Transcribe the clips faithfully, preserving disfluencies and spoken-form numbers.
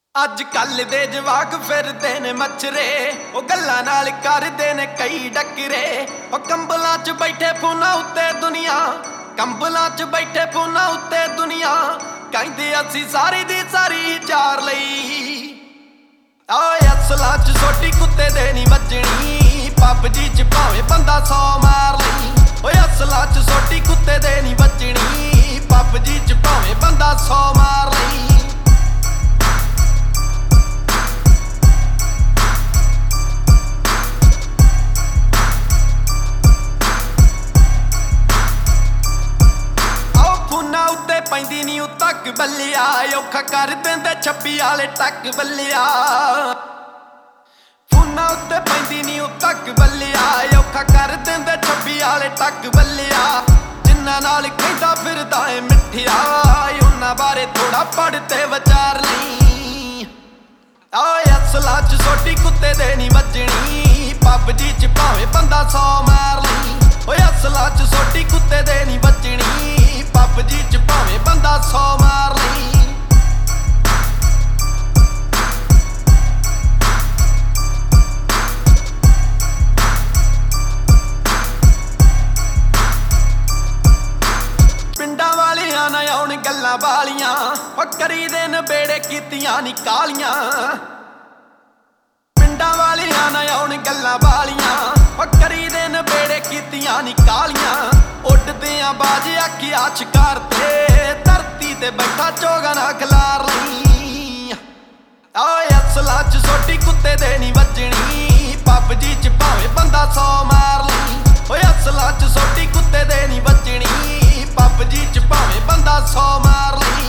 ਅੱਜ ਕੱਲ ਦੇ ਜਵਾਕ ਫਿਰਦੇ ਨੇ ਮੱਛਰੇ, ਉਹ ਗੱਲਾਂ ਨਾਲ ਕਰਦੇ ਨੇ ਕਈ ਡੱਕਰੇ। ਉਹ ਕੰਬਲਾਂ 'ਚ ਬੈਠੇ ਫੋਨਾਂ ਉੱਤੇ ਦੁਨੀਆ, ਕੰਬਲਾਂ 'ਚ ਬੈਠੇ ਫੋਨਾਂ ਉੱਤੇ ਦੁਨੀਆ, ਕਹਿੰਦੇ ਅਸੀਂ ਸਾਰੀ ਦੀ ਸਾਰੀ ਚਾਰ ਲਈ। ਓਏ ਅਸਲਾਂ 'ਚ ਛੋਟੀ ਕੁੱਤੇ ਦੇ ਨਹੀਂ ਵੱਜਣੀ, ਪਬਜੀ 'ਚ ਭਾਵੇਂ ਬੰਦਾ ਸੌ ਮਾਰ ਲਈ। ਓਏ ਅਸਲਾਂ 'ਚ ਛੋਟੀ ਕੁੱਤੇ ਦੇ ਨਹੀਂ ਵੱਜਣੀ, ਪਬਜੀ 'ਚ ਭਾਵੇਂ ਬੰਦਾ ਸੌ ਮਾਰ ਲਈ। ਪੈਂਦੀ ਨੀ ਉਹ ਤੱਕ ਬੱਲਿਆ, ਔਖਾ ਕਰ ਦਿੰਦੇ ਛੱਬੀ ਵਾਲੇ ਟੱਕ ਬੱਲਿਆ। ਫੋਨਾਂ ਉੱਤੇ ਪੈਂਦੀ ਨੀ ਉਹ ਤੱਕ ਬੱਲਿਆ, ਔਖਾ ਕਰ ਦਿੰਦੇ ਛੱਬੀ ਵਾਲੇ ਟੱਕ ਬੱਲਿਆ। ਜਿੰਨਾਂ ਨਾਲ ਕਹਿੰਦਾ ਫਿਰਦਾ ਏ ਮਿੱਠਿਆ, ਉਹਨਾਂ ਬਾਰੇ ਥੋੜਾ ਪੜ੍ਹ ਤੇ ਵਿਚਾਰ ਲਈ। ਓਏ ਅਸਲਾਂ 'ਚ ਛੋਟੀ ਕੁੱਤੇ ਦੇ ਨੀ ਵੱਜਣੀ, ਪਬਜੀ 'ਚ ਭਾਵੇਂ ਬੰਦਾ ਸੌ ਮਾਰ ਲਈ। ਓਏ ਅਸਲਾਂ 'ਚ ਛੋਟੀ ਕੁੱਤੇ ਦੇ ਨੀ ਵੱਜਣੀ, ਪਬਜੀ 'ਚ ਭਾਵੇਂ ਬੰਦਾ ਸੌ ਮਾਰ ਲਈ। ਪਿੰਡਾਂ ਵਾਲਿਆਂ ਨਾ ਆਉਣ ਗੱਲਾਂ ਵਾਲੀਆਂ, ਉਹ ਕਰੀ ਦੇ ਨਬੇੜੇ ਕੀਤੀਆਂ ਨੀ ਕਾਲੀਆਂ। ਪਿੰਡਾਂ ਵਾਲਿਆਂ ਨਾ ਆਉਣ ਗੱਲਾਂ ਵਾਲੀਆਂ, ਉਹ ਕਰੀ ਦੇ ਨਬੇੜੇ ਕੀਤੀਆਂ ਨੀ ਕਾਲੀਆਂ। ਉੱਡਦੇ ਆ ਬਾਜ ਆਖਿਆ ਸ਼ਿਕਾਰ ਤੇ, ਧਰਤੀ ਤੇ ਬੈਠਾ ਚੋਗਾ ਨਾ ਖਿਲਾਰ ਲਈ। ਓਏ ਅਸਲਾਂ 'ਚ ਛੋਟੀ ਕੁੱਤੇ ਦੇ ਨਹੀਂ ਵੱਜਣੀ, ਪਬਜੀ 'ਚ ਭਾਵੇਂ ਬੰਦਾ ਸੌ ਮਾਰ ਲਈ। ਓਏ ਅਸਲਾਂ 'ਚ ਛੋਟੀ ਕੁੱਤੇ ਦੇ ਨਹੀਂ ਵੱਜਣੀ, ਪਬਜੀ 'ਚ ਭਾਵੇਂ ਬੰਦਾ ਸੌ ਮਾਰ ਲਈ।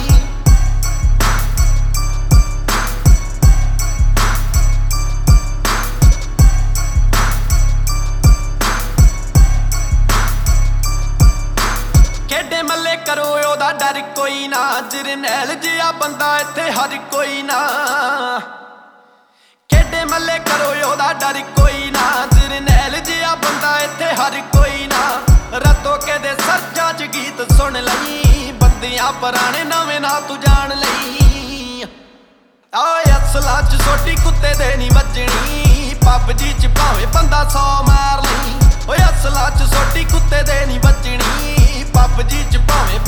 ਖੇਡੇ ਮੱਲੇ ਕਰੋ ਉਹਦਾ ਡਰ ਕੋਈ ਨਾ, ਜਰਨੈਲ ਜਿਹਾ ਬੰਦਾ ਇੱਥੇ ਹਰ ਕੋਈ ਨਾ। ਖੇਡੇ ਮੱਲੇ ਕਰੋ ਉਹਦਾ ਡਰ ਕੋਈ ਨਾ, ਜਰਨੈਲ ਜਿਹਾ ਬੰਦਾ ਇੱਥੇ ਹਰ ਕੋਈ ਨਾ। ਰੱਤੋ ਕੇ ਦੇ ਸਰਜਾਂ 'ਚ ਗੀਤ ਸੁਣ ਲਈ, ਬੰਦਿਆਂ ਪੁਰਾਣੇ ਨਵੇਂ ਨਾ ਤੂੰ ਜਾਣ ਲਈ। ਓਏ ਅਸਲਾਂ 'ਚ ਛੋਟੀ ਕੁੱਤੇ ਦੇ ਨਹੀਂ ਵੱਜਣੀ, ਪਬਜੀ 'ਚ ਭਾਵੇਂ ਬੰਦਾ ਸੌ ਮਾਰ ਲਈ। ਓਏ ਅਸਲਾਂ 'ਚ ਛੋਟੀ ਕੁੱਤੇ ਦੇ ਨਹੀਂ ਵੱਜਣੀ, ਪਬਜੀ 'ਚ ਭਾਵੇਂ